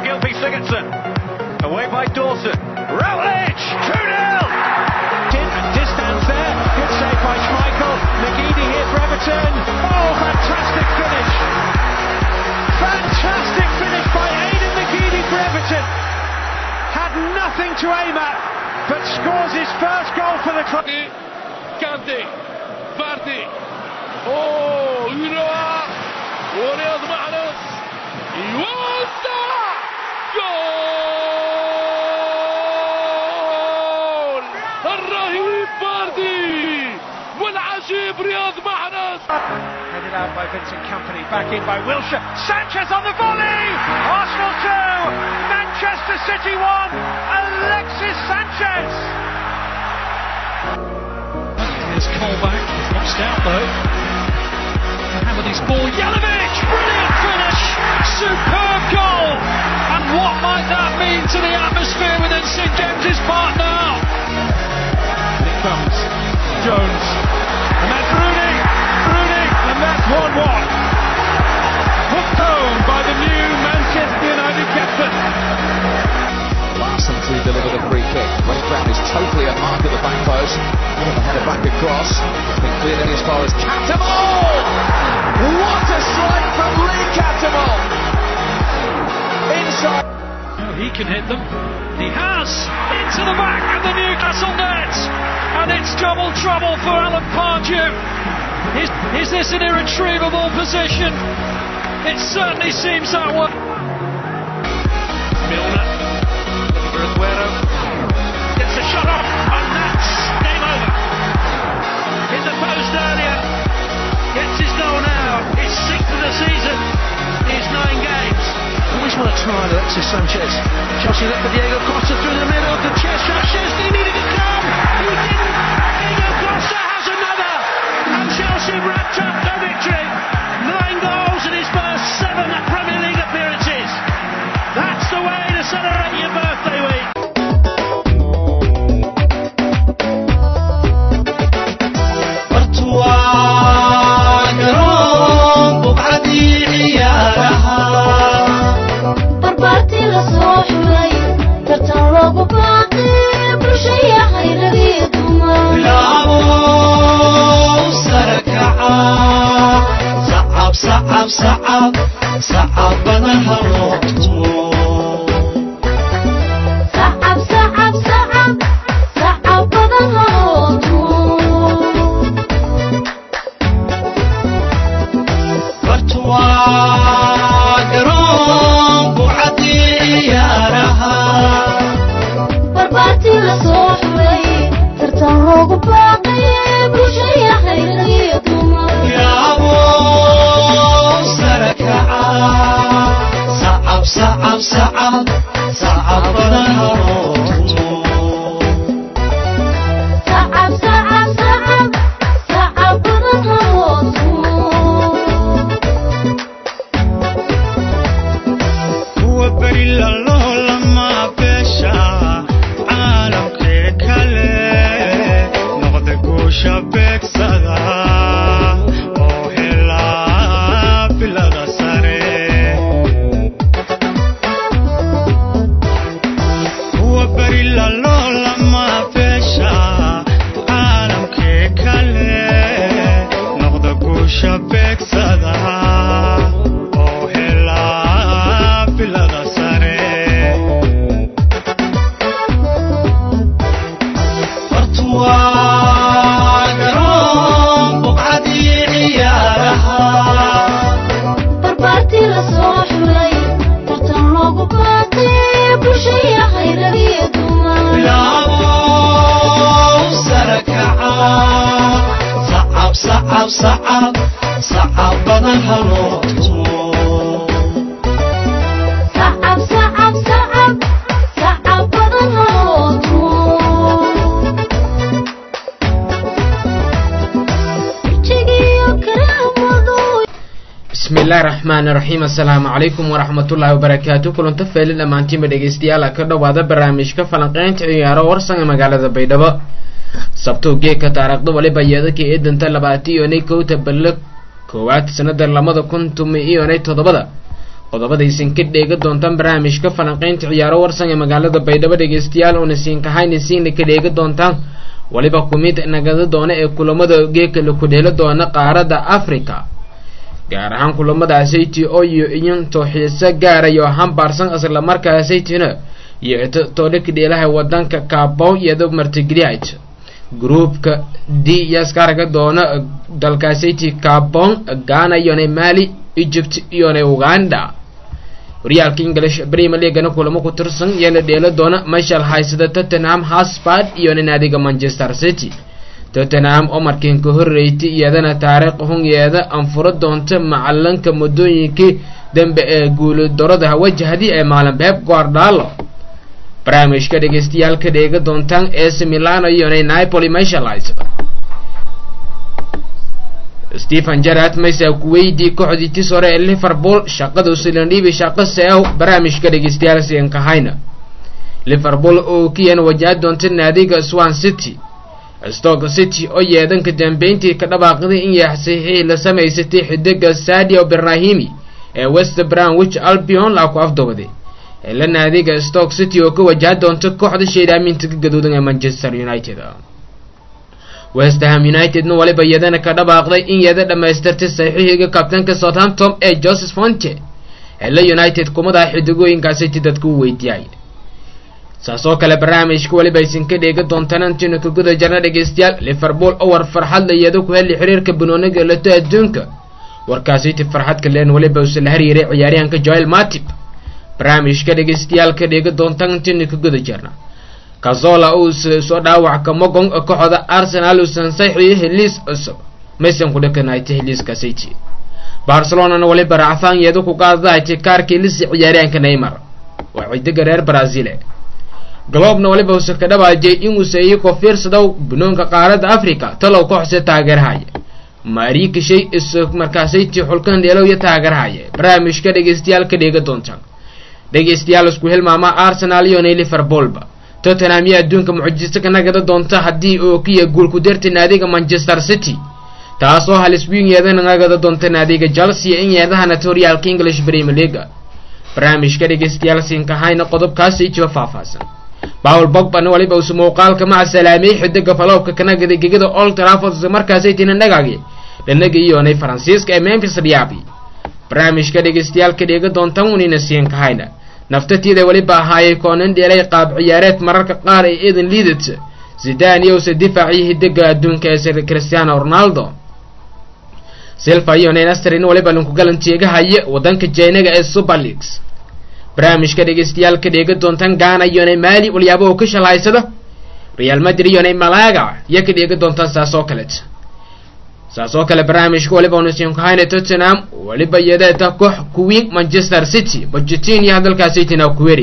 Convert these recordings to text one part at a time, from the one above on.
Gylfi Sigurdsson. Away by Dawson. Routledge! 2-0! Distance there. Good save by Schmeichel. McGeady here for Everton. Oh, fantastic finish. Fantastic finish by Aidan McGeady for Everton. Had nothing to aim at, but scores his first goal for the club. Kante, Vardy. Oh, يروح ورياض محرز يوزع جول الرهيب فاردي والعجيب رياض محرز. Headed out by Vincent Kompany, back in by Wilshere. Sanchez on the volley. Arsenal 2, Manchester City 1. Alexis Sanchez. Here's Colback, watched out though. Mohammedy's ball, Jelavic, brilliant finish, superb goal. And what might that mean to the atmosphere within St James's Park now? And it comes, Jones, and that's Rooney, and that's 1-1. Hooked home by the new Manchester United captain. Larson to deliver the free kick. West Brom is totally at mark at the back post. Header back across. It's been cleared in as far as Catamol! What a strike from Lee Catamol! Inside. Oh, he can hit them. He has! Into the back of the Newcastle net! And it's double trouble for Alan Pardew. Is this an irretrievable position? It certainly seems that way. Milner. Aguero gets a shot off, and that's game over. In the post earlier, gets his goal now. His 6th of the season, his 9 games. Always want to try Alexis Sanchez. Chelsea look for Diego Costa through the middle of the chest. Sanchez, he needed to come. He didn't. Diego Costa has another, and Chelsea wrapped up the victory. 9 goals in his first 7 Premier League appearances. That's the way to celebrate your birthday week. صعب بنها bismillahi raxmaani raxiim assalaamu calaykum waraxmatullaahi wabarakaatu kulanta feelin dhammaantiinba dhegeystayaal ka dhowaada barnaamijka falanqeynta ciyaaro warsan ee magaalada baydhabo sabtuu geedka taariikhda waliba yeedaka eedanta 21 balle koowaad sanada 2017 qodobadaysan ka dheega doontaan barnaamijka falanqaynta ciyaaro warsan ee magaalada baydhabo dhegeystayaal una siin kahayna ka dheega doontaan waliba kumid nagada doona ee kulamada geeka la ku dheelo doona qaaradda Afrika gaar ahaan kulamadaasi oo iyo tooxiisa gaarayo hambaarsan isla markaasaytina iyo toodhika dheelaha wadanka Gabon iyadoo martigeliyay groupka D yaskaraga doona dalkaasiti Gabon, Ghana iyo Mali, Egypt iyo Uganda. Horyaalka English Premier League kulamo ku tirsan yeela dheelo doona Marshall haysada Tottenham Hotspur iyo naadiga Manchester City. Tottenham oo markii ka horeeyay iyadana taariikh hungeeda anfuro doonta macalinka mudooyinkii dambe ee guul darada wajahadii ee maalin Pep Guardiola. barnaamijka dhegeystayaal ka dheega doontaan AC Milan iyo Napoli meeshalaysa Stephen Gerrard maysa ku weydii kooxdii sore ee Liverpool shaqadu silindhibi shaqo saao barnaamijka dhegeystayaal si ka hayna Liverpool oo kiyana wajah doonta naadiga Swansea City Stoke City oo yeedanka dambeyntii ka dhawaaqday in yaxsiixii la sameysay xidiga Sadio Ibrahimi ee West Bromwich Albion la ku afdoobaday la naadiga Stoke City oo ka wajah doonta kooxda sheedaaminta gaduudan ee Manchester United. West Ham United no waliba iyadana ka dhawaaqday in iyada dhameystirtay saxiixiga kabtanka Southampton ee Joseph Fonte ee la United kumada xidigooyinkaasi dadku weydiiyay. saasoo kale barnaamijku waliba aysan ka dheega doontaan inta ka guda jarna dhegeystayaal Liverpool oo war farxad la iyada ku heli xiriirka banooniga la adduunka warkaasi farxad kale waliba uu la xiriiray ciyaaryahanka Joel Matip. barnaamijka dhegeystayaal ka dheega doontaan inta ka guda jarna Cazorla oo soo dhaawac ka mogon kooxda Arsenal oo saxiixay heliis cusub maysan ku dhakanay heliiska City. Barcelona waliba raacsan iyada ku qaaday kaarkii lisi ciyaaryahanka Neymar waa ciidaga reer Brazil. Globe waliba uu ka dhawaajay in uu sameeyay ku fiirsado banoonka qaaradda Afrika talow kooxda taageeraya Marika shay isoo markaasay xulkan dheelo iyo taageeraya. barnaamijka dhegeystayaal ka dheega doontaan dhegeystayaal isku hilmaama Arsenal iyo Liverpool ba Tottenham iyo adduunka mucjiso ka nagada doonta hadii oo kiya gool ku dirtay naadiga Manchester City taasoo halis weyn yeedana nagada doonta naadiga Chelsea in yeedahana horyaalka English Premier League. barnaamijka dhegeystayaal siin ka hayna qodobkaasi iyo faahfaahsan Paul Pogba waliba uu muuqaalka ma salaamay xidiga falowka kana gadiga Old Trafford markaasay tiin nagaagay dhanaga iyo Faransiiska ee Memphis Diaby. barnaamijka dhegeystayaal ka dheega doontaan unina siin ka hayna naftateeda waliba ahaayay koonan dheelay qaab ciyaareed mararka qaar ay idin liidata Zidane iyo difaaci xidiga adduunka ee Cristiano Ronaldo. Silva iyo Nasri waliba lanku galanteega haya wadanka China ee Super League. barnaamijka dhegeystayaal ka dheega doontaan Ghana iyo Mali waliba oo ka shalaysada Real Madrid iyo Malaga iyo ka dheega doontaan saasoo kale barnaamijku waliba uu siin ka hayna Tottenham waliba iyada koox kuwiin Manchester City Pochettino iyo hadalkaasi tina ku weeri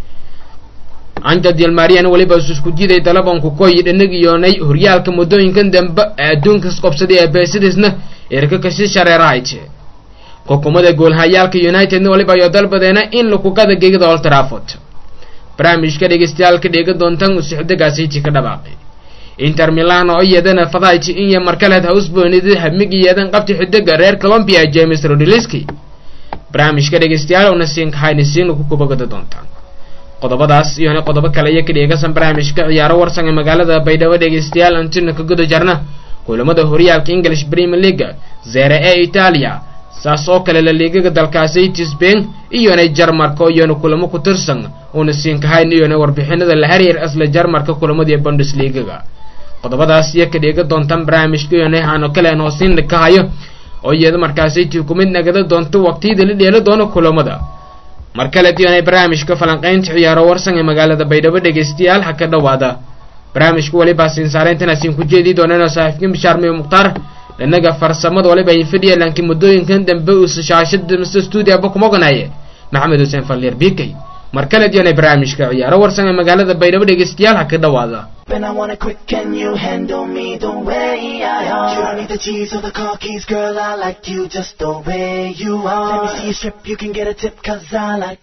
Angel Di Maria waliba isku jiiday dalaban ku kooy dhanaga iyo horyaalka mudooyinkan dambe adduunka qabsaday ee beesidisna eerka ka sii shareeraayay kokomada goolhayaalka United waliba iyo dalbadeena in lagu qada geegada Old Trafford. barnaamijka dhegeystayaal ka dheega doontaan usixdagaasi ka dhawaaqay Inter Milan oo iyadana fadaayay in markale Houseboonida hamigiyadan qabtay xidiga reer Colombia James Rodriguez. barnaamijka dhegeystayaal oo nasiin ka haynaysiin ku kubagada doontaan qodobadaas iyo qodobo kale ka dheegaysan barnaamijka ciyaaro warsan ee magaalada Baydhabo dhegeystayaal inta ka guda jarna kulamada horyaalka English Premier League Serie A Italia saasoo kale la liigaga dalkaasi Spain iyo Jarmalka iyo kulamo ku tirsan oo nasiin ka haynayo warbixinada la xiriir asla Jarmalka kulamada Bundesliga. qodobadaas iyo ka dheega doontaan barnaamijka iyo aan kale aan hoosin ka hayo oo iyada markaasi ku mid nagada doonto waqtiyada la dheelo doono kulamada markale diyaanay barnaamijka falanqaynta ciyaaro warsan ee magaalada Baydhabo dhegeystayaal ha ka dhawaada barnaamijku waliba siin saareyntina siin ku jeedi doonana saaxiibkiin Bishaar Meeyo Muqtaar lanaga farsamada waliba ay fadhiyaan laakiin mudooyinkan dambe uu shaashada studio ba kuma oganaayay Maxamed Hussein Falleer Bikay markale diyaanay barnaamijka ciyaaro warsan ee magaalada Baydhabo dhegeystayaal ha ka dhawaada. When I want it quick, can you handle me the way I am? You don't need the cheese or the car keys, girl, I like you just the way you are. Let me see you strip, you can get a tip, cause I like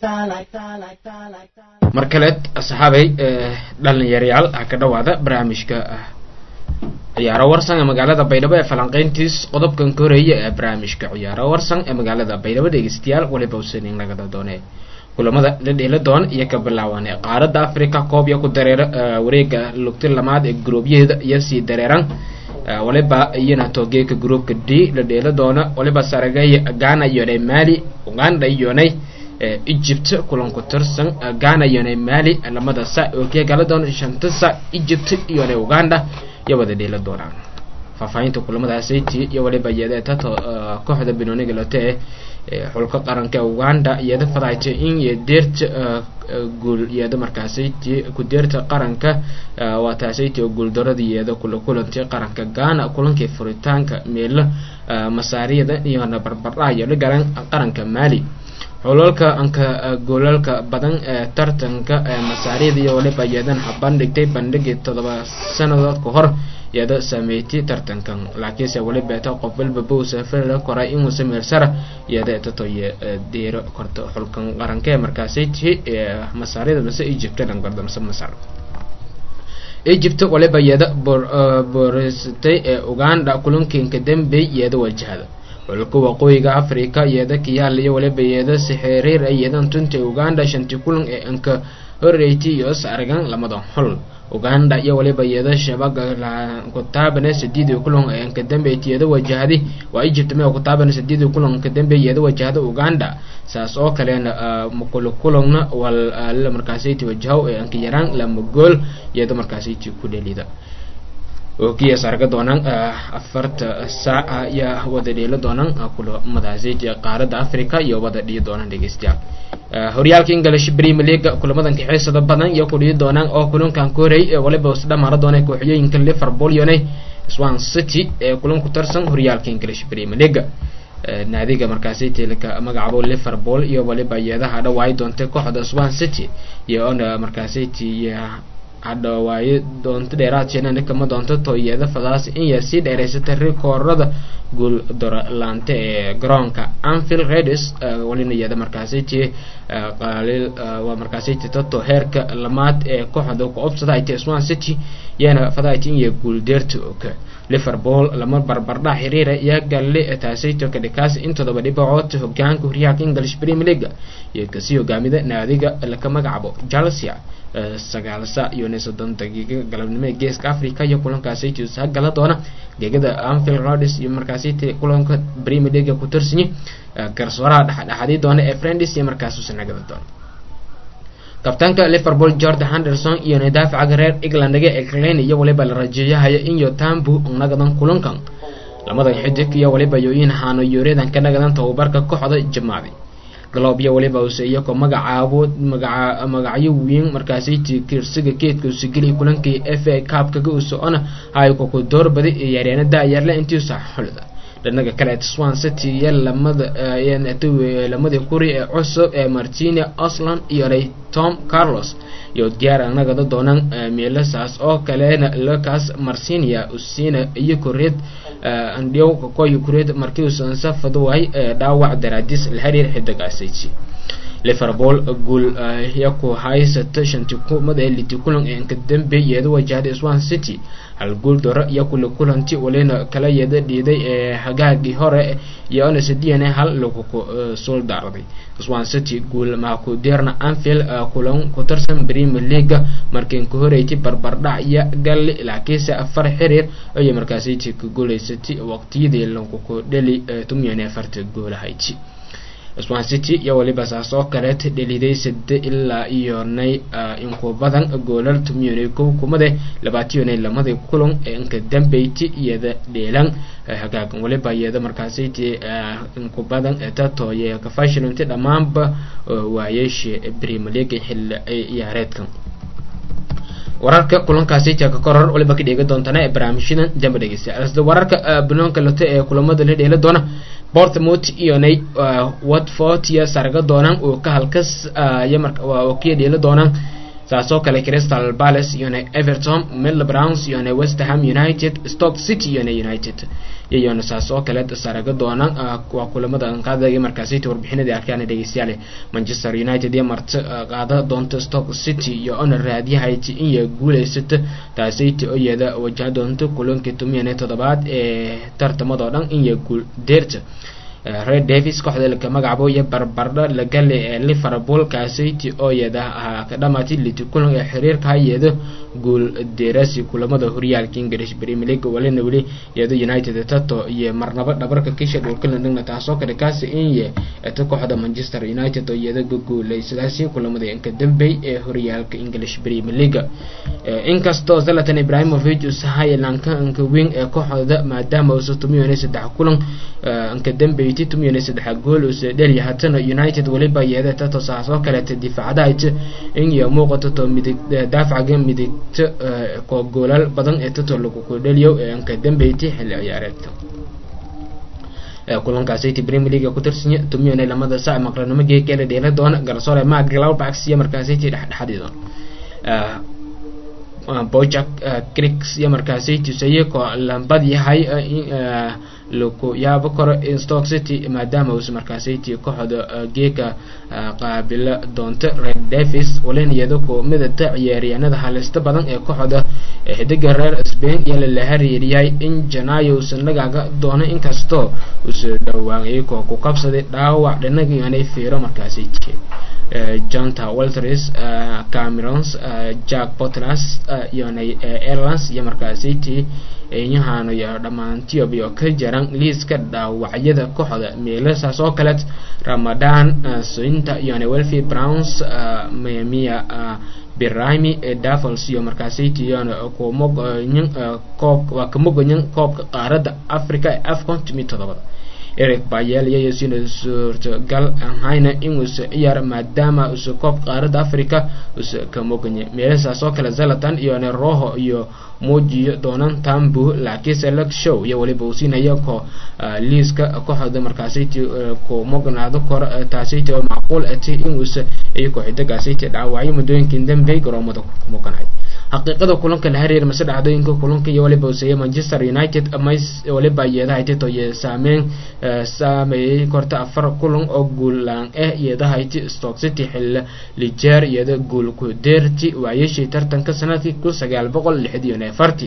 that. markale asxaabay dhalinyarayaal ha ka dhawaada barnaamijka ciyaaro warsan ee magaalada Baydhabo ee falanqeyntiis qodobkan koreeya ee barnaamijka ciyaaro warsan ee magaalada Baydhabo dhegeystayaal waliba useenin laga doonay kulamada la dheela doon iyo ka bilaawan ee qaaradda Afrika koob iyo ku dareera wareega lugta lamaad ee gruubyada iyo si dareeran waliba iyana togeeka groupka D la dheela doona waliba saragay Ghana iyo Mali Uganda iyo Egypt kulan ku tirsan Ghana iyo Mali lamada sa oo ka gala doon shanta sa Egypt iyo Uganda iyo wada dheela doonaan faafahinta kulamadaasi iyo waliba iyada kooxda Benoniga Lotte xulka qaranka Uganda iyada fadaaytay in deerta gool iyada markaasi ku deerta qaranka waa taasay gool daradii iyada kulantay qaranka Ghana kulankii furitaanka meel masaariyada iyo barbardhayo la garan qaranka Mali xulka anka goolalka badan tartanka masaariyada iyo waliba iyadan bandhigtay bandhigii 7 sanadood ka hor iyada sameeyay tartankan laakiinse waliba ta qof walba buu safar la koray inuu sameeyo sara iyada tatoye deero korto xulkan qaranka markaasi masaariyada mise Egypt dhan gardan Masar Egypt waliba iyada booristay Uganda kulankiinka dambe iyada wajahada xulka waqooyiga Afrika iyada kiyaal iyo waliba iyada si xiriir iyadan tunta Uganda shantii kulan ee anka horeeyay iyo saragan lamada xul Uganda iyo waliba iyada shabaga la ku taabana 8 kulan ee anka dambe iyada wajahadi waa Egypt ma ku taabana 8 kulan ka dambe iyada wajahada Uganda saas oo kaleena kulanna wal markaasi wajaho ee anka yaraan lama gool iyada markaasi ku dhalida وكي سارق دونان أفرت ساعة يا وده ديلا دونان كل مدازيج قارة أفريقيا يا وده دي دونان ديجستيا هوريال كينغلش بريم ليج كل مدن كحيس دبنا يا كل دونان أو كلون كان كوري ولا بوسدا مرة دونان كوحية يمكن ليفربول يوني سوان سيتي كلون كترسن هوريال كينغلش بريم ليج ناديجا مركزي تلك مجعبو ليفربول يا ولا بيدا هذا وايد دونت كوحدة سوان سيتي يا أنا مركزي تي هذا وايد دونت ديرات جنان كم دونت تويدا فلاس إن يسيد إرسال الريكورد قول دور لانته جرانكا أنفيل ريدس ولين يدا مركزي تي قليل ومركزي تي تطو هيرك لمات كوحدة كأبسط هاي سوان سيتي يانا فدايتين يقول ديرت أوكي ليفربول لما بربردا حريرة يقال لي تاسيتو كدكاس انتو دبا دبعوت هجان كوريا كينجلش بريم ليغا يكسيو غاميدا ناديغا لكا مغعبو جالسيا سغالسا يونيس دون دقيقة قلبنمي جيسك أفريكا يقولون كاسيتو ساقلا دونا جيجدا أنفيل رادس يمركاسيتي قولون بريم ليغا كترسيني كرسورا دحادي دونا افرندس يمركاسو سنغدا دونا كابتنka ليفربول جورد هاندرسون iyo daafaca reer England iyo waliba la rajeeyahay in Yotambu nagadan kulankan lamadan xidig iyo waliba yooyin haano yoreedan ka nagadan tababarka kooxda Jamaadi Glob iyo waliba uu seeyo ko magacyo weyn markaasi tirsiga keedka uu sigili kulankii FA Cup kaga uu soona ay ku doorbadi yareena yarle intii saxulada danaga kale Swan City lamada kuri ee cusub ee Martina Aslan iyo Tom Carlos iyo diyaar anaga doonaan meelasaas oo kaleena Lucas Marcinia usina iyo kureed andiyo ko kureed markii uu safado way dhaawac daraadis la xiriir xidigaasay Liverpool gool yaku haysata shantii kumada liiti kulan ee ka dambeeyay wajahada Swan City hal gool dora yaku kulanti waleena kala yada dhiiday ee hagaagii hore iyo ana sidiyana hal lagu soo daarday Swan City gool ma ku deerna Anfield kulan ku tarsan Premier League markii ku horeeyay barbardhac iyo gal laakiinse afar xiriir ay markaasi ku gooleysatay waqtiyadii lagu ku dhali 84 gool hayti Swan City iyo waliba saasoo kale dhaliday 8 ilaa iyo 9 in ku badan goolal tumiyay kumade 20 lamada kulan ee ka dambeeyay iyada dheelan hagaagan waliba iyada markaasi in ku badan tatooye ka fashilinta dhamaanba waayeeshe Premier League xil ciyaareedkan wararka kulankaasi ka koror waliba ka dhiga doontana barnaamijyadan jamba dhageysta asda wararka banoonka lata ee kulamada la dheela doona Bournemouth iyo Watford iyo sarga doonaan oo ka halkas yamarka waa oo kii dheela doonaan saasoo kale Crystal Palace iyo Everton, Middlesbrough iyo West Ham United, Stoke City iyo United iyo saasoo kale saraga doonaan waa kulamada qaadaya markaasi warbixinada arkaan dhageystayaal. Manchester United iyo marti qaada doonta Stoke City iyo on raadiyahay in guuleysata taasi oo iyada wajah doonta kulanka 17 ee tartamada dhan in guul deerta. Red Davies kooxda la magacaabo iyo barbardha la galay ee Liverpool kaasiti oo iyada ka dhamaatay liiti kulan ee xiriirka hay'ado gool deerasi kulamada horyaalka English Premier League walina wali iyada United tato iyo marnaba dhabarka kiisha dhulka London taasoo ka dhigaysa in ta kooxda Manchester United oo iyada guuleysadaasi kulamada in ka dambeeyay ee horyaalka English Premier League. Inkastoo Zlatan Ibrahimovic uu sahay lanka anka wing ee kooxda maadaama uu 3 kulan anka dambeeyay 3 gool oo dhaliyay hatana United waliba iyada tato saasoo kale difaacada in iyo muuqato midig daafaca midig ko goolal badan ee tato lagu ku dhaliyo anka dambeeyay xilli ciyaareedka. kulankaasi Premier League ku tirsan 12 saac maqranimo geekale dheela doona garsoore Maglaubax iyo markaasi dhexdhexaadido Bojack Cricks iyo markaasi tusayay ko lambad yahay loko yaabo koro in Stoke City maadaama uu markaasi kooxda geeka qaabila doonta. Red Davies waliniyada ko midata ciyaaryahanada halista badan ee kooxda xidiga reer Spain iyo la xiriiriyay in Janaayo sanadaaga doona inkastoo uu soo dhawaaqay ko ku qabsaday dhaawac dhinaga inay fiiro markaasi Jonta Walters, Camerons, Jack Potras, Erlans iyo markaasi ayahana iyo dhamaantii iyo ka jaran liiska dhaawacyada kooxda meelasaas oo kale Ramadan Sointa iyo Welfi Browns, Mia Birami Davos iyo markaasi tiyana ko mogoyin koobka qaarada Afrika ee AFCON 2007. Eric Bayel iyo sina suurtagal ahayna inuu ciyaar maadaama uu koob qaarada Afrika uu ka moogay meelasaas oo kale Zlatan iyo Rojo iyo muujiyo doonaan Tambu laakiin select show iyo waliba uu siinayo ko liiska kooxda markaasi ko moognaado kor taasi oo macquul ah inuu ay kooxdagaasi dhaawacyo mudooyinkan dambe garoomada ku mooganay. xaqiiqada kulanka la xiriir ma sadacdooyinka kulanka iyo waliba uu sameeyay Manchester United ama waliba iyada ay tahay saameeyay korta 4 kulan oo guul laan iyada ay Stoke City xil lijeer iyada guul ku deerti waayay tartanka sanadkii 1964.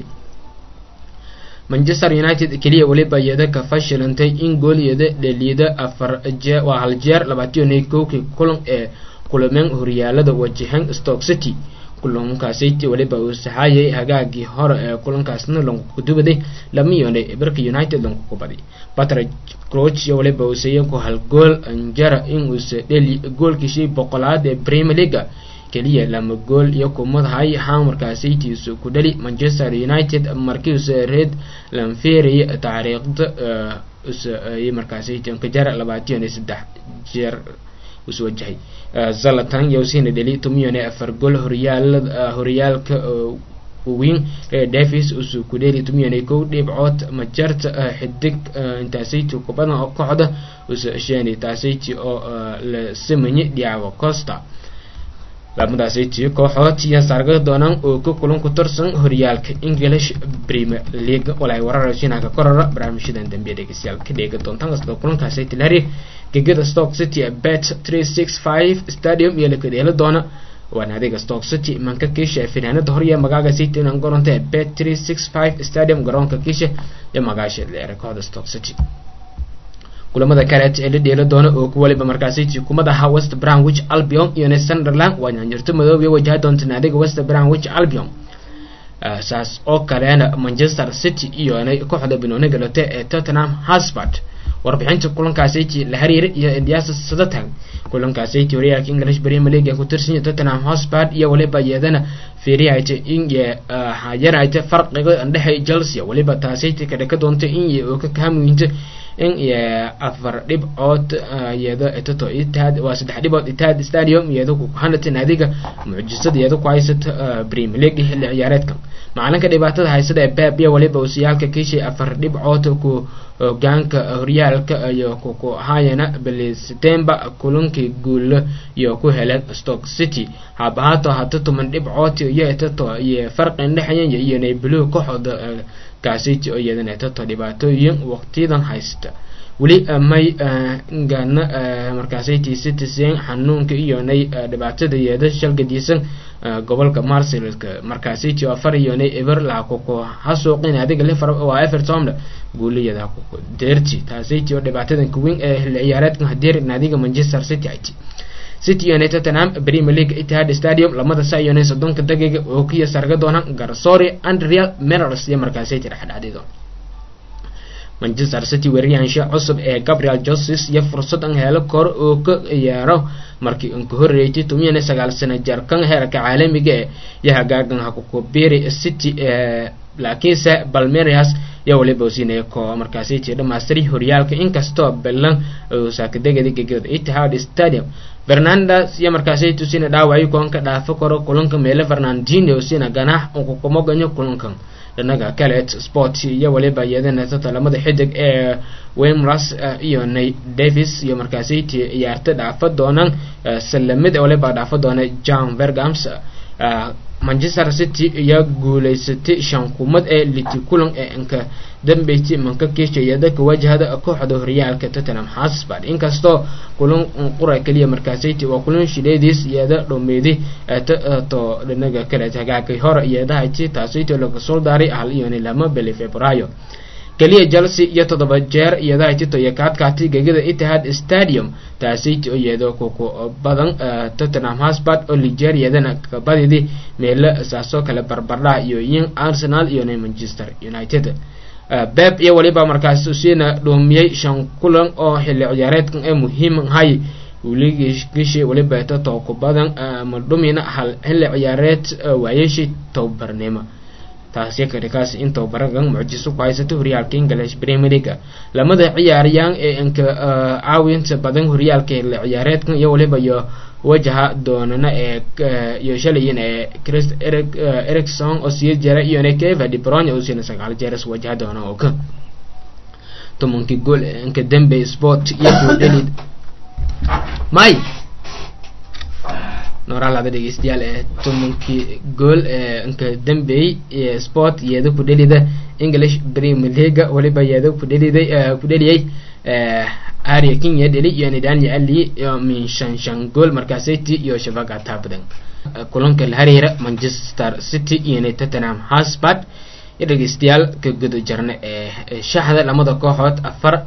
Manchester United kaliya waliba iyada ka fashilantay in gool iyada dhaliyada 4 waa hal jeer 21 kulan ee kulameen horyaalada wajahan Stoke City. kulankaasi waliba uu saxayay hagaagii hore ee kulankaasna lagu dubaday lamiyone barka United lagu kubaday. Patrick Crouch waliba uu sameeyay ku hal gool anjara in uu dhali goolkiisii 100 ee Premier League kaliya lama gool iyo kumadahay markaasi tiisu ku dhali Manchester United markii uu red lanfeeri taariikhda ay markaasi ka jara 23 jeer وسوجهي زلاتان يوسين دلي توميوني أفرجول هريالك وين دافيس وسكوديلي توميوني كو ديبعوت مجرت حدك انتاسيتو كوبانا قاعدة وسشاني تاسيتي أو لسمني دياو كوستا لما تاسيتي كوحات يسارق دونان وكلون كترسن هريالك إنجليش بريمير ليج ولا يورا رشينا كقرر برامشيدان دمبيدك سيال كديك دونتان أصلا كلون تاسيتي لاري كجد Stoke City bet 365 stadium يلي كديلا دونا وانا ديك Stoke City من ككيش فينانا دهوريا مغاغا سيتي نانغورنتي bet 365 stadium غرون ككيش يا مغاش اللي ركود Stoke City kulamada kale ee dheela doona oo ku waliba markaasi kumada West Bromwich Albion iyo Sunderland waa jirto madoobe wajaha doonta naadiga West Bromwich Albion saas oo kaleena Manchester City iyo kooxda Benoni galate ee Tottenham Hotspur warbixinta kulankaasi la xiriir iyo Indias sadatan kulankaasi horyaalka English Premier League ku tirsan Tottenham Hotspur iyo waliba iyadana fiiriyay in hajarayta farqiga dhaxay Chelsea waliba taasi ka doonta in uu ka kaaminta in afar dhibcood iyada itato Etihad waa 3 dhibcood Etihad Stadium iyada ku hanata naadiga mucjisada iyada ku haysata Premier League xilli ciyaareedkan macalinka dhibaatada haysada ee Pep iyo waliba uu siyaalka kiishay afar dhibcood ku hogaanka horyaalka iyo ku hayana bili September kulankii guul iyo ku heleen Stoke City habahato hata 10 dhibcood iyo itato iyo farqin dhaxayay iyo inay blue kooxda kaasiti oo iyadana itato dhibaatooyin waqtidan haysta wali may ngana markaasiti citizen xanuunka iyo inay dhibaatada iyada shalgadiisan gobolka Marseille markaasiti oo afar iyo inay ever la ku hasuuqin adiga Liverpool waa Everton guuliyada ku deerti taasiti oo dhibaatadan ku weyn ee ciyaareedkan hadeer naadiga Manchester City iyo Tottenham Premier League Etihad Stadium lamada saayone 30 daqiiqo oo kiya sarga doona garsoore Andrea Meneros iyo markaasiti dhaxdhacdido Manchester City weeriyaansha cusub ee Gabriel Jesus iyo fursad aan helo kor oo ka ciyaaro markii uu ka horeeyay 19 sano jarkan heerka caalamiga ee hagaagan ha ku biiri City laakiinse Palmeiras iyo waliba siinay ko markaasiti dhamaastiri horyaalka inkastoo balan oo saakadagada gegada Etihad Stadium Fernandes iyo markaasiti sina dhaaway koonka dhaafo koro kulanka meele Fernandinho sina ganax oo ku moganyo kulankan danaga kale sport iyo waliba iyadana lamada xidig ee Wemras iyo Nay Davis iyo markaasiti ciyaarta dhaafo doonaan salamada waliba dhaafo doona John Bergams Manchester City iyo guuleysatay shan kumad ee liti kulan ee anka dambeeyay manka keeshayada ka wajahada kooxda horyaalka Tottenham Hotspur inkastoo kulan qura kaliya markaasiti waa kulan shileedis iyada dhomeeday to danaga kale tagaakay hore iyada ay taasayto laga soo daaray hal iyo lama bil Febraayo kaliya Chelsea iyo 7 jeer iyada ay tito yakadkaati gegada Etihad Stadium taasayto iyada ku badan Tottenham Hotspur oo Nigeria-dana ka badidi meel saaso kala barbardha iyo Arsenal iyo Manchester United Pep iyo waliba markaas siina doomiyay shan kulan oo xilli ciyaareedkan ee muhiim ahay waligiishi waliba tato ku badan ma dhumina hal xilli ciyaareed waayeeshi tababarnimo taasi ka dhigaysa inta baragan mucjiso ku haysato horyaalka English Premier League lamada ciyaariyaan ee inka caawinta badan horyaalka ciyaareedkan iyo waliba iyo wajaha doonana ee iyo shalayeen ee Chris Erikson oo sii jira iyo Kevin De Bruyne oo sii 9 jeer wajaha doona oo ka tomonkii gool inka dambe sport iyo dhalid may nooraalada dhageystayaal ee tomonkii gool inka dambe sport iyada ku dhalida English Premier League waliba iyada ku dhaliyay Harry Kane dhali iyo Daniel Ali iyo min shan gool markaasiti iyo shabaga taabadan kulanka la xiriira Manchester City iyo Tottenham Hotspur dhageystayaal ka gudo jarna ee shaxda lamada kooxood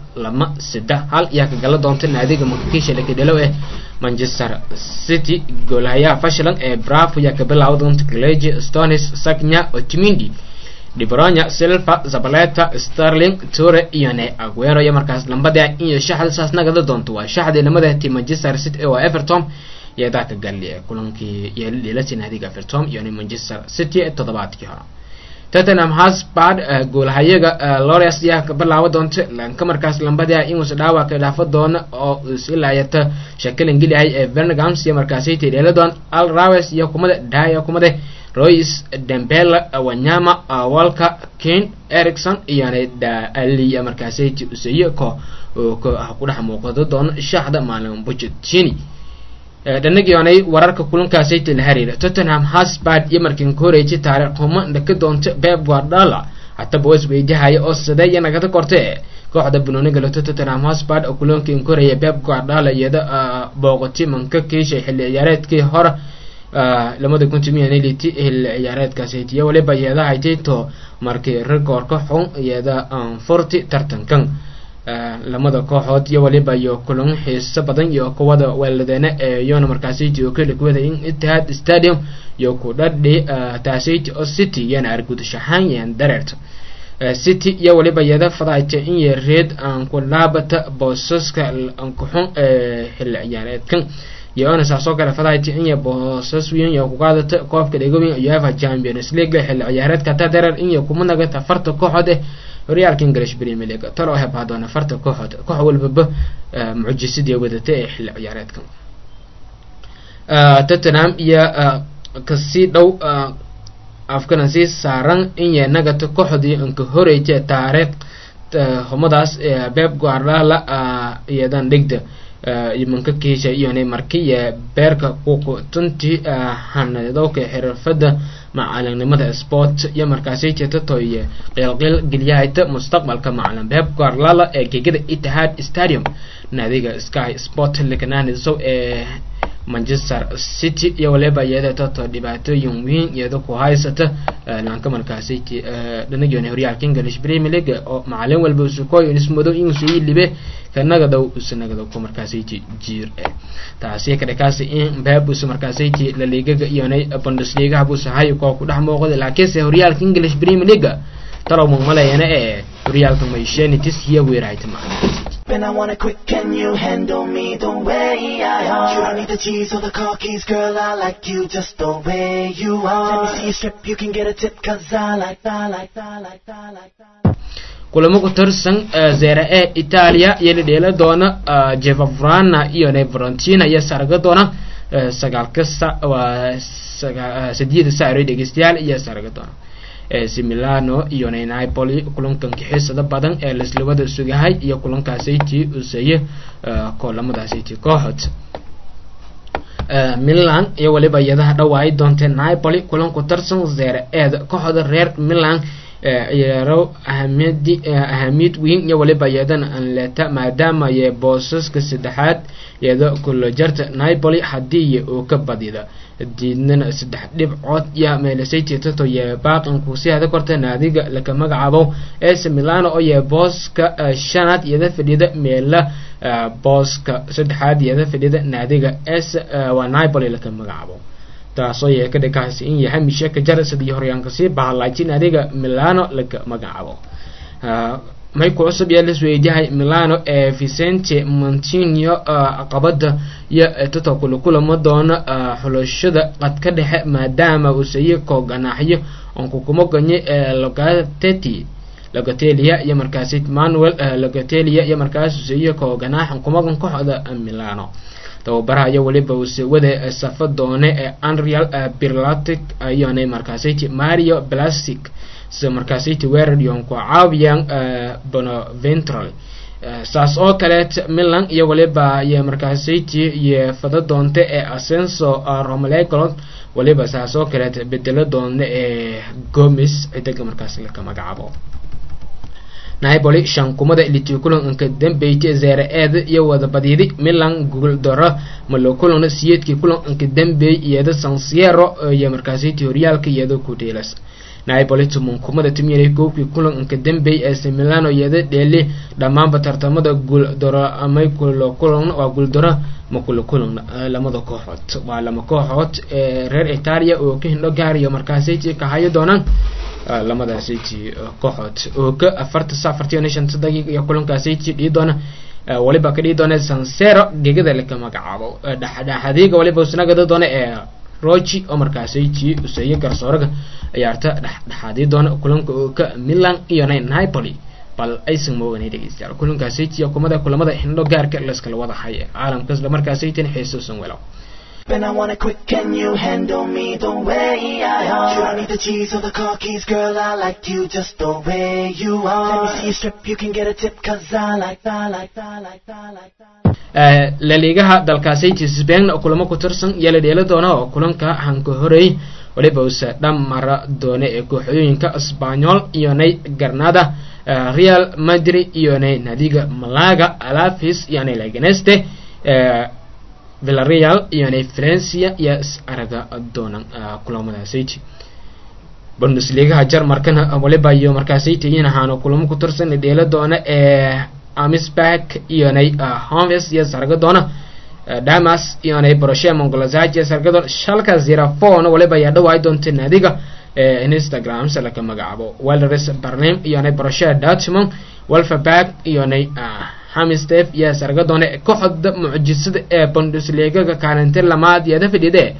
4-2-3 yaa ka gala doonta naadiga Manchester United Manchester City goolaya fashilan ee Bravo yaa ka bilaawday doonta Clegg Stones Saknya Otamendi De Bruyne Silva Zabaleta Sterling Toure iyo Aguero iyo markaas lambada iyo shaxda saasnagada doonto waa shaxda lamada team Manchester City oo Everton iyo dadka galliye kulankii yeelay naadiga Everton iyo Manchester City toddobaadkii hore Tottenham Hotspur goolhayaga Lawrence yaa ka bilaawday doonta lanka markaas lambada inuu dhaawac ka dhaafo doono oo isilaayata shakal ingilihay ee Birmingham iyo markaas ay tireeladon Al Rawes iyo kumada Daya kumada Royce Dembele Wanyama Walker Kane Erikson iyo Ali markaas ay usiyo ko ku dhax muuqdo doon shaxda maalin Pochettino dhanagii wararka kulankaas ay la xiriira Tottenham Hotspur iyo markin koreeyay taariikh kuma dhaka doonta Pep Guardiola hatta boos weeyahay oo sadeeya nagada kortay kooxda Bundesliga la Tottenham Hotspur oo kulankan koreeyay Pep Guardiola iyada booqatay manka kiishay xilli ciyaareedkii hore lamada kuntimiyeeniliti ciyaareedkaas ay waliba iyada ay jeeto markii rekoorka xun iyada 40 tartankan lamada kooxood iyo waliba iyo kulan xiiso badan iyo kuwada weeladeena ee yoona markaas ay kala kuwada in Etihad Stadium iyo ku dhadhi taasayt oo City yana argud shaxan yan dareerto City iyo waliba iyada fadaayta in yareed aan ku laabata boosaska aan ku xun xilli ciyaareedkan yoona saasoo kale fadaayta in boosas weyn iyo ku qaadata koobka dhigooyin UEFA Champions League xilli ciyaareedka tadareer in kuma naga tafarta kooxda horyaalka English Premier League talo ay baadona farta koox walba mucjisadii wadata ee xilli ciyaareedkan Tottenham iyo kasi dhow afkana si saaran in yanaga kooxdii anka horeeyay taariikh homadaas Pep Guardiola iyadan dhigda imanka kiisha iyo markii beerka ku tunti hanado ka xirfada macalinimada sport iyo markaasay jeetatoy qeylqeyl giliyayta mustaqbalka macalin Pep Guardiola ee gegada Etihad Stadium naadiga Sky Sport likananiso ee Manchester City iyo waliba iyada tato dhibaatooyin weyn iyada ku haysata lanka markaasay dhanayoon horyaalka English Premier League oo macalin walba uu soo ismado in soo libe kanagada ku markaasay jiir taasi ka dhakaasi in Pep uu markaasay la liga iyo Bundesliga buu sahay ko ku dhax muuqda laakiin horyaalka English Premier League talo malayna ee horyaalka ma yeeshanitis iyo weerayta macalin And I want it quick, can you handle me the way I am? You don't need the cheese or the car keys, girl, I like you just the way you are. Let me see you strip, you can get a tip, cause I like that. kulamo ku tirsan Serie A Italia iyo dheela doona Genoa iyo Fiorentina iyo sarga doona sagaalka sideed saaray dhageystayaal iyo sarga doona Milano iyo Napoli kulankan xiisada badan ee laslawada sugahay iyo kulankaasi uu sameeyay kulamadaasi kooxood Milan iyo waliba iyada dhawaay doonta Napoli kulan ku tirsan Serie A kooxda reer Milan yaro ahamid weyn iyo waliba iyadana aan leeta maadaama ay boosaska saddexaad iyada kullo jarta Napoli hadii uu ka badida diidnana 3 dhibcood ya meelasay jeeto ya baaqan ku si hada korta naadiga la ka magacaabo AC Milan oo ya booska shanaad iyada fadhida meela booska saddexaad iyada fadhida naadiga AC waa Napoli la ka magacaabo taasoo ay ka dhigaysa in yahay misha ka jarsadii horyaanka si bahalaaji naadiga Milano la ka magacaabo may ku cusub yahay isweydihay Milano ee Vicente Montino qabada iyo toto kulamo doona xulashada qad ka dhexe maadaama uu sayo ko ganaaxyo oo ku kuma ganye Locatelli iyo markaas Manuel Locatelli iyo markaas sayo ko ganaax kuma kooxda Milano tababaraha waliba uu wada safad doone ee Unreal Pirlotic iyo markaasay Mario Blastic soo markaasay weeraryon ku caawiyaan Bonaventure saas oo kale Milan iyo waliba iyo markaasay iyo fada doonte ee Asensio Romelu waliba saas oo kale bedelo doone ee Gomez cidda markaas la magacaabo Napoli shankumada iliti kulan ka dambeeyay Serie A iyo wada badiyay Milan guuldaro kulan siyeedkii kulan ka dambeeyay iyada San Siro iyo markaasay horyaalka iyada ku dheelas Napoli tumunkumada timiyay koobkii kulan ka dambeeyay AC Milan iyada dheeli dhamaanba tartamada guuldaro ama kulan waa guuldaro ma kulan lamada kooxood waa lama kooxood reer Italia oo ka hindho gaariyo markaasay ka hayo doonaan lamadaasi kooxood oo ka 45 daqiiqo iyo kulankaasi dhiidoona waliba ka dhiidoona San Siro gegada la ka magacaabo dhaxadiga waliba usnagada doona ee Rochi oo markaasi usay garsooraga ciyaarta dhaxadii doona kulanka oo ka Milan iyo Napoli bal aysan mooganay dhageystayaal kulankaasi kulamada hindho gaarka la iska wada haye caalamka isla markaasi tin xiisuusan walaw And I want it quick, can you handle me the way I am? You don't need the cheese or the car keys, girl, I like you just the way you are. Let me see you strip, you can get a tip, cause I like that. La ligaha dalkaasi Spain kulamo ku tirsan yala dheela doona oo kulanka hanka horeey waliba uu dhamara doona ee kooxooyinka Espanyol iyo Granada Real Madrid iyo naadiga Malaga Alaves iyo Leganés Villarreal iyo Valencia iyo araga doonan kulamadaasi Bundesliga Jarmalkana waliba iyo markaasay tiinahaano kulamo ku tirsan dheela doona ee Amisbak iyo Homes iyo sarga doona Damas iyo Borussia Mönchengladbach iyo sarga doona Schalke 04 waliba ya dhawaay doonta naadiga Instagram salaka magacaabo Walres Berlin iyo Borussia Dortmund Wolfsburg iyo Hamstef iyo sarga doona kooxda mucjisada ee Bundesliga kaalinta lamaad iyada fadhide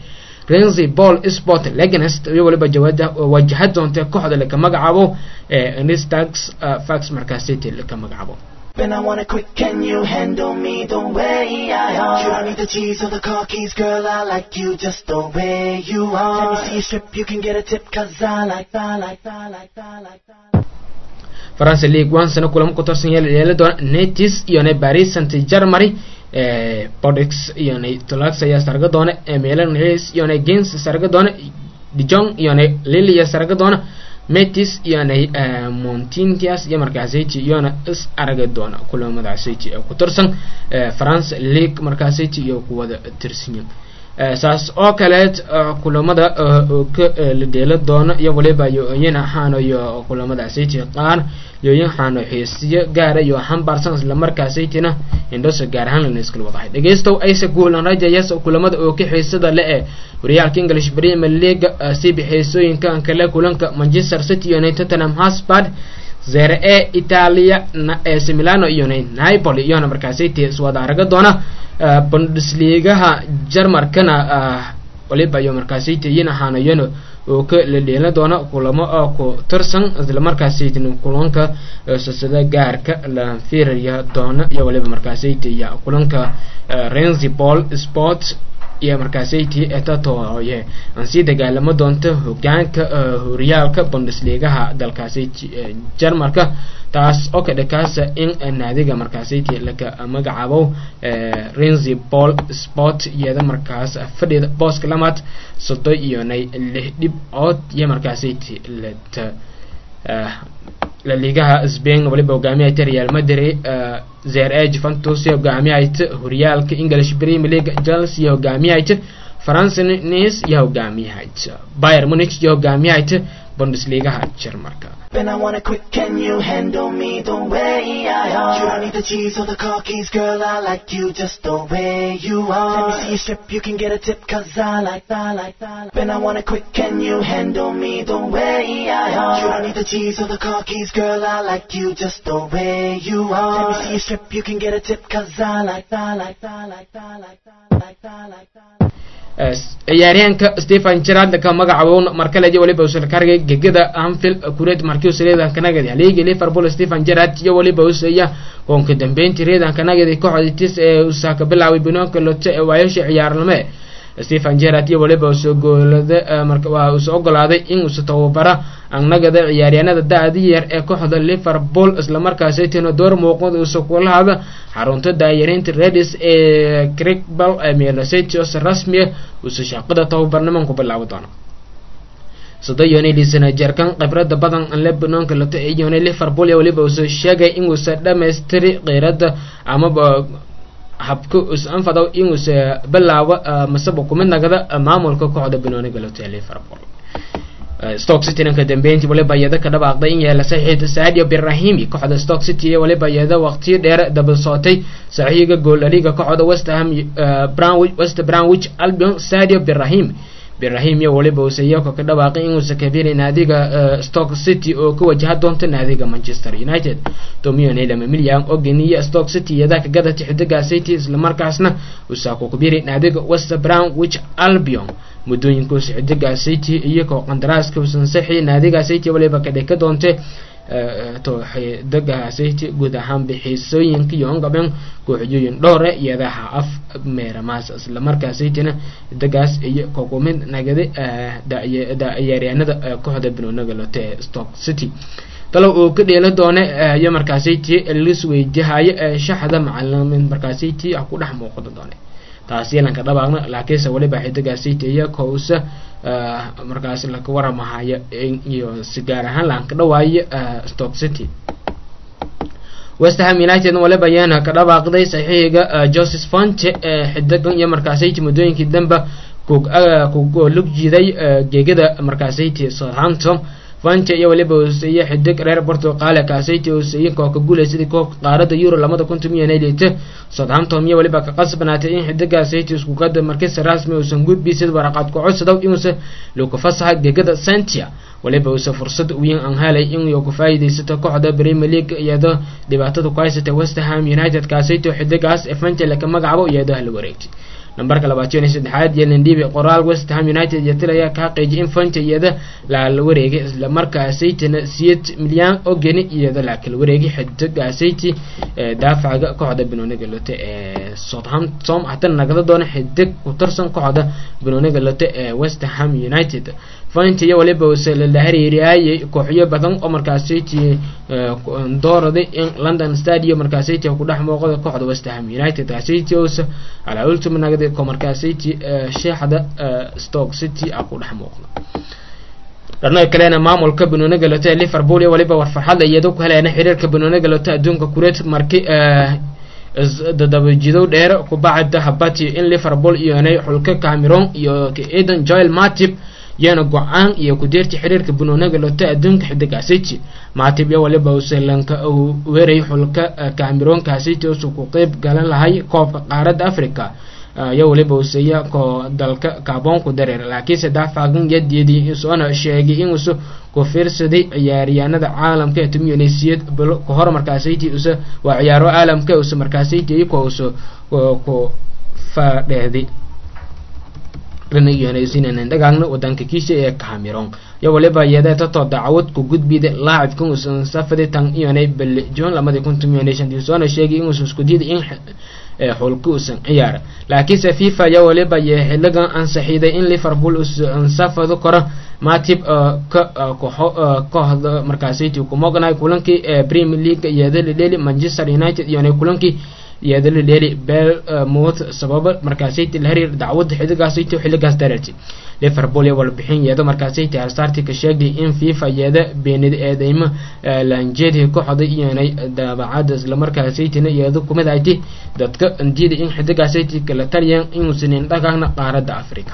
Renzi Ball Sport Leganes iyo waliba wajahad doonta kooxda la magacaabo Nistax Fax markaasiti la magacaabo. And I want it quick, can you handle me the way I am? You don't need the cheese or the car keys, girl, I like you just the way you are. Let me see you strip, you can get a tip, cause I like that. France League 1 sana kulan ku tarsan yeelay doon Nice iyo Paris Saint-Germain Bordeaux iyo Toulouse ayaa sarga doona Milan Nice iyo Gens sarga doona Dijon iyo Lille ayaa sarga doona Metis iyo Montpellier iyo markaasaytii iyo is araga doona kulamadaasaytii ku tarsan France League markaasaytii iyo kuwada tirsan saas oo kale kulamada la dheela doona iyo waliba yana xaano iyo kulamadaasaytii qaar yooyin xaano xiisiyo gaar iyo xambaarsan isla markaasaytina indhosa gaar ahaan la iskala wadahay dhageystow aysa guulan rajayas kulamada oo ka xiisada la Real English Premier League si bixisooyinka kale kulanka Manchester City iyo Tottenham Hotspur Serie A Italia AC Milan iyo Napoli iyo markaasaytii iswada araga doona Bundesliga Jarmalkana waliba iyo markaasaytii yana xaanayano oo ka leeyahay doona kulamo ku tirsan isla markaasaytii kulanka sasada gaarka la fiiriyo doona iyo waliba markaasaytii kulanka Renzi Ball Sport iyo markaasaytii etatooye aan si dagaalamo doonto hogaanka horyaalka Bundesliga dalkaasaytii Jarmalka taas oo ka dhakaasa in naadiga markaasaytii laga magacaabo Renzi Ball Sport iyada markaas fadhida booska lamaad sodo iyo 6 dhibcood iyo markaasaytii la Liga Spain waliba hogaamiyay Real Madrid Serie A Juventus hogaamiyay horyaalka English Premier League Chelsea hogaamiyay France Nice hogaamiyay Bayern Munich hogaamiyay Bundesliga Jarmalka. And I want it quick, can you handle me the way I am? You don't need the cheese or the car keys, girl, I like you just the way you are. Let me see you strip, you can get a tip, cause I like that. And I want it quick, can you handle me the way I am? You don't need the cheese or the car keys, girl, I like you just the way you are. Let me see you strip, you can get a tip, cause I like that. ciyaaryahanka Stephen Gerrard ka magacaabo markale waliba uu sarkarga gegada Anfield kureed markii uu sareedan kanagadi leegi Liverpool Stephen Gerrard iyo waliba uu sayaa koonka dambeyntii reedan kanagadi kooxdiis ee uu saaka bilaaway binoonka lote ee waayasha ciyaarnimo Stephen Gerrard iyo waliba uu soo goolada marka waa uu soo ogolaaday in uu tababara annagada ciyaaryahanada daadii yar ee kooxda Liverpool isla markaas ay tino door muuqdo uu soo kulaada xarunta daayareynta Reds ee Crickball Emirates City oo rasmi uu soo shaqada tababarnimo ku bilaabo doono sadayoni lisana jarkan khibrada badan Lebanon ka lato ee Liverpool iyo waliba uu soo sheegay in uu dhameystiri qeyrada ama habku anfado in uu bilaabo masabo kumid nagada maamulka kooxda Benoni galato ee Liverpool Stoke City ka dambeyntii waliba iyada ka dhawaaqday in yeela saxiix Sadio Birahimi kooxda Stoke City waliba iyada waqti dheer daba sootay saxiiga gool liga kooxda West Bromwich Albion Sadio Birahimi waliba uu sayo ka dhawaaqay in uu sakabiri naadiga Stoke City oo ku wajaha doonta naadiga Manchester United milyan oo ganiya Stoke City iyada ka gadatay xidiga City isla markaasna uu saako ku biiray naadiga West Bromwich Albion mudooyinka xidiga City iyo qandaraaska uu saxay naadiga City waliba ka dhigay doonta to xidiga City guud ahaan bixisooyinka iyo gaban kooxooyin dhowr iyada af meeramaas isla markaas Cityna xidigaas iyo kooxoomid nagade ciyaaryahanada kooxda Benoni lote Stoke City talo oo ka dheela doona iyo markaas City lis weydihay shaxda macallimiin markaas City ku dhex muuqdo doona taasi lanka dhabaaqna laakiin waliba xidiga City iyo kooxda markaas la ka waramahay iyo sigaar ahaan lanka dhawaay Stoke City West Ham United waliba yana ka dhawaaqday saxiiga Joseph Fonte xidigan iyo markaas City mudooyinkii damba ku lug jiiday geegada markaas City Southampton Fonte iyo waliba uu saxiix xidig reer Portugal ka City uu saxiix ka guuleystay koob qaarada Euro 2018 Southampton iyo waliba ka qasbanaatay in xidiga City isku qadar markii rasmi uu san gudbisay warqad ku codsaday inuu loo ka fasaxay geegada Santia waliba uu fursad u yeen aan helay in uu ku faa'iideysto kooxda Premier League iyada dhibaatada ku haysatay West Ham United ka City xidigaas Fonte la ka magacaabo iyada hal wareegtay nambarka 23 yelan dhibi qoraal West Ham United yatilaya ka xaqiijiyay in fantiyada la wareegay isla markaasaytina 8 milyan oo geni iyada la kala wareegay xidigaasaytii daafaca kooxda Benoniga Lotte ee Southampton haatan nagada doona xidig ku tarsan kooxda Benoniga Lotte ee West Ham United fantiya waliba la xiriiriyay kooxyo badan oo markaasaytii doorada in London Stadium markaasaytii ku dhex muuqda kooxda West Ham United taasaytii oo ala ultima nagada ko markaasaytii sheexda Stoke City ku dhex muuqda dadna kaleena maamulka Benoniga Lotte Liverpool waliba war farxad iyadoo ku helayna xiriirka Benoniga Lotte adduunka kureed markii dadaba dheer ku bacda habati in Liverpool iyo inay xulka Cameroon iyo Eden Joel Matip yana go'aan iyo ku deerti xiriirka Benoniga Lotte adduunka xidigaasaytii Matip iyo waliba Sri-Lanka oo weeray xulka Cameroon kaasaytii oo ku qayb galan lahay koobka qaaradda Afrika ya waliba usaya ko dalka Gabon ku dareer laakiin saddex faagan yadiyadii isoo sheegay in uu ku fiirsaday ciyaaryahanada caalamka ee tumiyeysiyad ku hor markaasaytii waa ciyaaro caalamka oo markaasaytii ku faadheeday renaysiinayna dhagaagna wadanka kiisha ee Cameroon ya waliba iyada dacwad ku gudbida laacibka uu safaday tan iyonay Belgium 2015 soo sheegay in uu isku diiday in xulku uu ciyaar laakiin FIFA ya waliba xiligan ansaxiiday in Liverpool uu safado karo Matip kooxda markaasaytii ku moognaay kulankii Premier League iyada leeli Manchester United iyo kulankii iyada leeli Bournemouth sabab markaasaytii la xiriir dacwad xidigaasaytii xiligaas dareertay Liverpool ya wal bixin iyada markaasaytii Arsenal ka sheegay in FIFA iyada beenid eedeyma laanjeedii kooxda iyonay daabacada isla markaasaytii iyada kumid ay dadka indiida in xidigaasaytii kala taliyaan in uu sineen dhagaagna qaaradda Afrika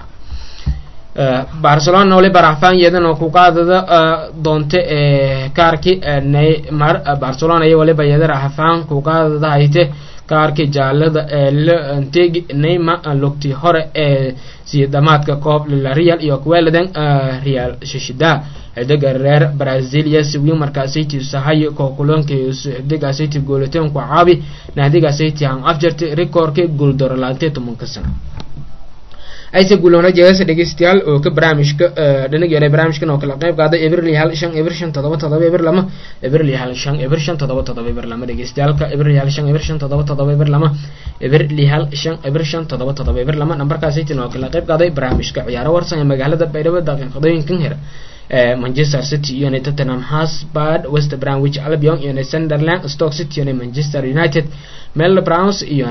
Barcelona wali barafaan iyadana ku qaadada doonta kaarki Neymar Barcelona iyo wali bayadara hafaan ku qaadada hayte kaarki jaalada Antegi Neymar lugti hore si damaadka koob la Real iyo kuwaladan Real Sociedad xidiga reer Brazil si weyn markaasaytii sahay ko kulanka xidigaasaytii goolateen ku caabi naadigaasaytii aan afjartay rekoorka gool doralaantay 10 sano ayse guulona jeesa dhageystayaal oo ka barnaamijka dhanageena barnaamijkan oo kala qayb qaaday Everly hal 5 Evershan 7 Everlama Everly hal 5 Evershan 7 Everlama dhageystayaalka Everly hal 5 Evershan 7 Everlama Everly hal 5 Evershan 7 Everlama nambarkaas ay oo kala qayb qaaday barnaamijka ciyaaro warsan ee magaalada Baydhabo daqiiqadooyinkan hore Manchester City iyo Tottenham Hotspur West Bromwich Albion iyo Sunderland Stoke City iyo Manchester United Mel Browns iyo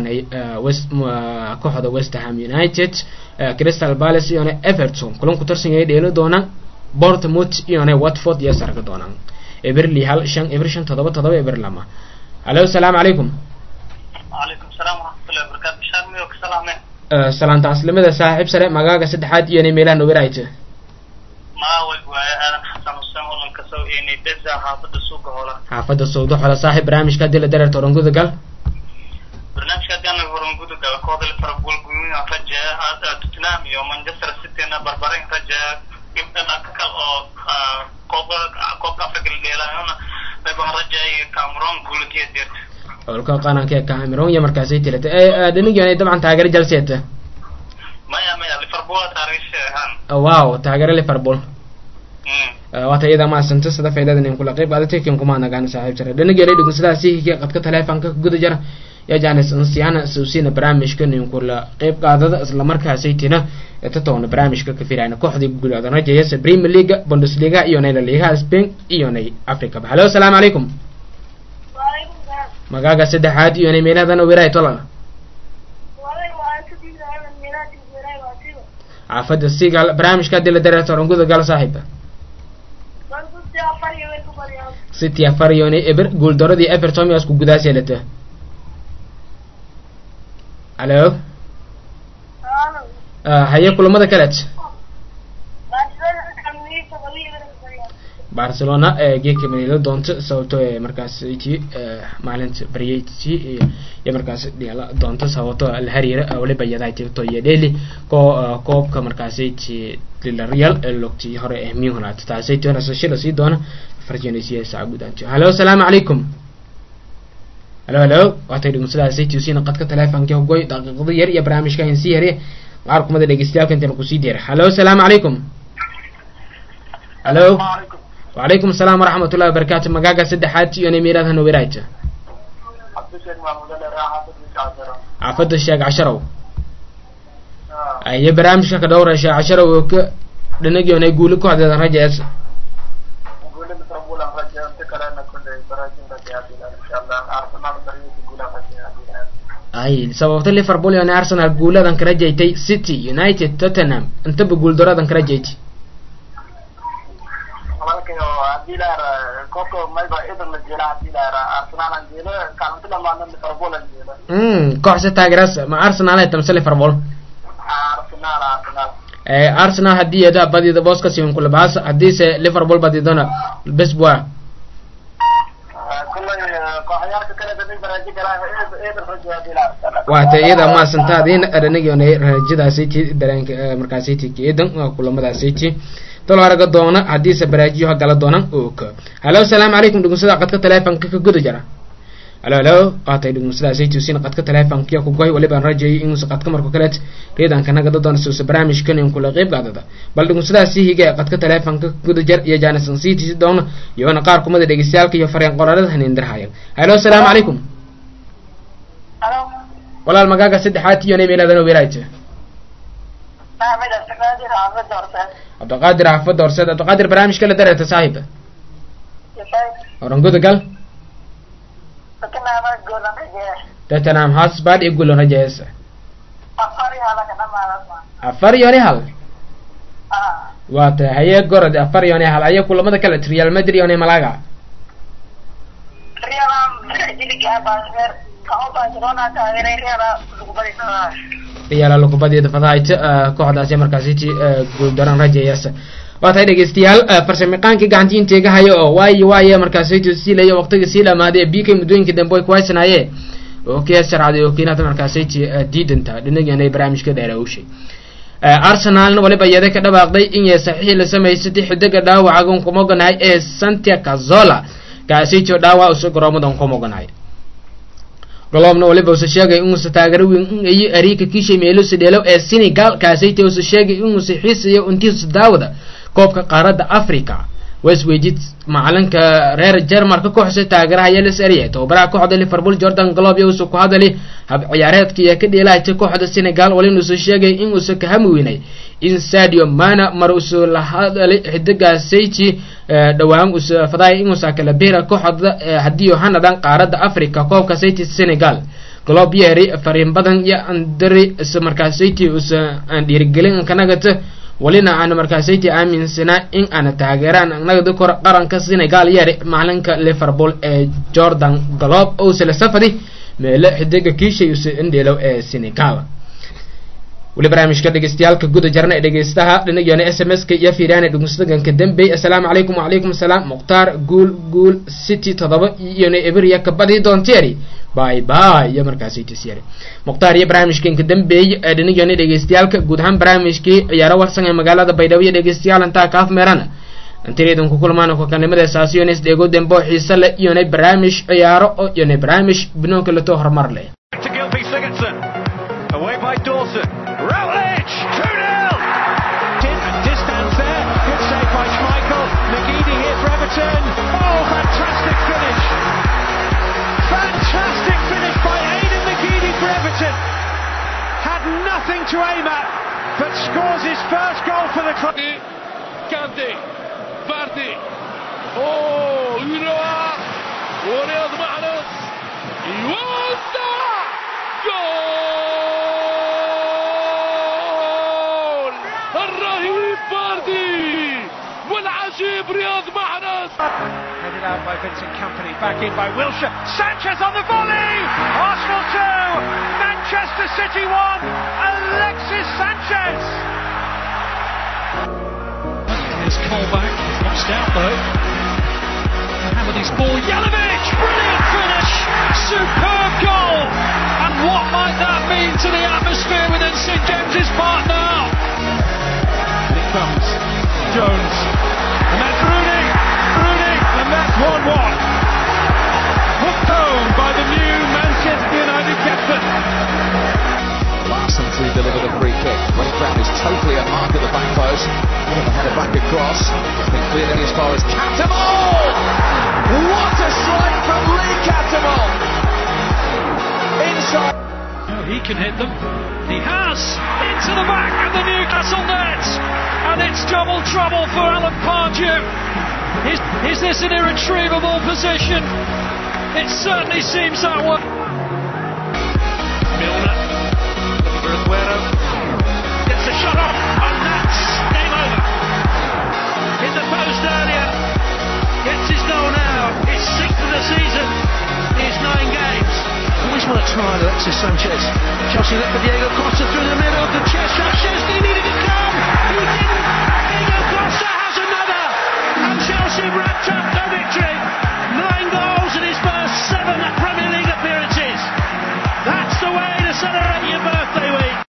kooxda West Ham United Crystal Palace iyo Everton kulan ku tarsan ay dheelo doonaan Bournemouth iyo Watford iyo sarga doonaan Everly hal 5 Evershan 7 Everlama Hello assalamu alaykum Alaykum salaam wa rahmatullahi wa barakatuh sharmi oo salaame salaanta aslimada saaxiib sare magaaga saddexaad iyo meelaan u waraayto ma way aan xasan usman oo ka soo inay dadza xaafada suuqa hola xaafada suuqa hola saaxiib barnaamijka dila dareer toronguda gal barnaamijka dana horonguda gal kooxda Liverpool guumin rajaa Tottenham iyo Manchester City na barbarin rajaa ibna kal oo koob Afrika leeyahay bay rajaa Cameroon guulkiisa dirta olka qananka Cameroon ya markaasay tilata dhanigeena dabcan taageero jalseeta maya Liverpool taariikhan wow taageero Liverpool wata iyada ma santa sida faa'iidada in kula qayb qaadatay kin kuma nagaan saaxiib jira dhanigeena dhigu sidaasi qadka taleefanka guda jira ya jaanis insiyaana suusina barnaamijka in kula qayb qaadada isla markaasay tina tatoona barnaamijka ka fiirayna kooxda guulada rajaysa Premier League Bundesliga iyo La Liga Spain iyo Africa hello assalamu alaykum magaaga saddexaad iyo meeladan weeray tola عفد السيجال برامج كده اللي درت رنجود قال صاحبه ستي أفريوني إبر قول دردي إبر تومي أسكو قداسي لته ألو هيا كل ماذا كلت برشلونة جيك من اللي دونت سوتو مركز إيتي معلنت بريتي يا مركز ديالا دونت سوتو الهريرة أو اللي بيجايتي تو يدلي كوب كمركز إيتي للريال اللوكتي هره أهمية هنا تتعسيتو أنا سشيل سيدون فرجيني سياسة عبودانتو هلا السلام عليكم halo waatay dhegeystayaasha City qadka telefoonka goy daqiiqado yar iyo barnaamijka in si yar qaar kumada dhegeystayaasha inta ku sii deer halo assalaamu calaykum halo wa calaykum asalaam wa rahmatullahi wa barakatuh magaga saddexaad iyo neemiraadana weerayta عفد الشيخ عشرة أي برامج كدورة الشيخ عشرة وك لنجي ونقول لكم هذا الرجال أي سبب ليفربول يعني أرسنال جولا ذنك رجعتي سيتي يونايتد توتنهام أنت بقول درا ذنك رجعتي كوحسة تاجرس مع أرسنال تمثل ليفربول أرسنال هدي هذا بدي ده بوسكا سيون كل بعض هدي سه ليفربول بدي دنا بس بوا وقت إذا ما سنتادين أرنيجون رجدا سيتي درنك مركز سيتي كيدن كل مدى سيتي طلع رجع دونا حديث براجيو هقلا دونا أوك هلا السلام عليكم دكتور سيدا قد كتلافن كجود جرا هلا قاطع دكتور سيدا سيتي وسين قد كتلافن كيا كوجاي ولا بن رجعي إنه سقط كمر كلت كيدا كنا قد دونا سوس برامج كنا يوم كل غيب قاعدة بل دكتور سيدا سيه قد كتلافن كجود جرا يجانا سنسيتي دونا يوانا قاركم ماذا دقيسيال كي يفرق قرارات هنندر هاي هلا السلام عليكم ولا المجاعة سد حاتي يوني ميلا ذنو بيرايته عبد القادر عفد ورسد عبد القادر برامج كله درة تصاحبه ورنقود قال تتنام هاس بعد يقولون رجعيسه أفر يوني هال وات هي جرد أفر يوني هال أيه كل ما ذكرت ريال مدريد يوني ملاقة يلا لو كبدي دفعت كوحدة زي مركزيتي قدران رجعيسه واتاي dhageystayaal farsamaqaanka gacantiin teega hayo waay markaasaytu siilay waqtiga siila maade biikay mudooyinka dambe way kuwaysanayeen oo kee sharcada oo keenada markaasaytu diidanta dhinacyada barnaamijka dheeraawshay Arsenal waliba iyada ka dhawaaqday in ay saxiix la sameeyay xidiga dhaawacan kuma oganahay ee Santiago Cazorla kaasaytu dhaawac u soo garoomadan kuma oganahay golobna waliba uu sheegay in uu taageero weyn ay ariika kiishay meelo sidelo ee Senegal kaasaytu uu sheegay in uu saxiixiyo intiisa daawada koobka qaaradda Afrika wasweejid macalinka reer Jarmalka kooxda taageeraha Yelis Ariye tababaraha kooxda Liverpool Jordan Klopp iyo uu ku hadalay hab ciyaareedkii ka dheelaayay kooxda Senegal walina uu sheegay in uu ka hamweynay in Sadio Mane maruusu la hadalay xidiga Seyti dhawaan uu faday in uu kala beera kooxda hadii hanadan qaaradda Afrika koobka Seyti Senegal Klopp yari fariin badan ya andari markaas Seyti uu aan dhiirigelin kanagata ولنا أنا مركزيتي آمن سنة إن أنا تاجران نقدر قرن كسينة قال ياري معلنك ليفربول جوردان غلوب أو سلسفة ملا حدقة كيشة يس إندي لو سينيكال ولبرامج كده استيال كجودة جرنا إذا استها لأن يعني SMS كي يفيران المستقبل كدم بي السلام عليكم وعليكم السلام مختار قول سيتي تضبط يعني إبريا كبدي دون تيري باي باي يا مركزيتي سيري مختار يبرامج كين كدم بي لأن يعني إذا استيال كجودهم برامج كي يارا ورسنا مقالة بيدوية إذا استيال أنت كاف مرانا أنت ريدون كل ما نكون كان مدة ساسيونيس ديجو دمبو حيصل يعني برامج يارا يعني برامج بنوك اللي تهر مرلي by Dawson, Routledge, 2-0! Distance there, good save by Schmeichel, McGeady here for Everton, oh fantastic finish! Fantastic finish by Aidan McGeady for Everton, had nothing to aim at, but scores his first goal for the club. Kante, Vardy, oh, Uroa, Riyad Mahrez, Iwanda, goal! الرهيب فاردي والعجيب رياض محرز. Headed out by Vincent Kompany, back in by Wilshere, Sanchez on the volley, Arsenal 2, Manchester City 1, Alexis Sanchez. Here's Colback, watched out though. Mohammedy's ball, Jelavic, brilliant finish, superb goal, and what might that mean to the atmosphere within St James's Park now? And it comes, Jones, and that's Rooney, and that's 1-1. Hooked home by the new totally a mark at the back post. The header back across. It's been cleared in as far as Catamol! What a strike from Lee Catamol! Inside. Oh, he can hit them. He has! Into the back of the Newcastle net! And it's double trouble for Alan Pardew. Is this an irretrievable position? It certainly seems that way. Milner, looking for Aguero, gets a shot off, and that's game over. In the post earlier, gets his goal now. It's 6th of the season. He's 9 games. Always want to try Alexis Sanchez. Chelsea look for Diego Costa through the middle of the chest.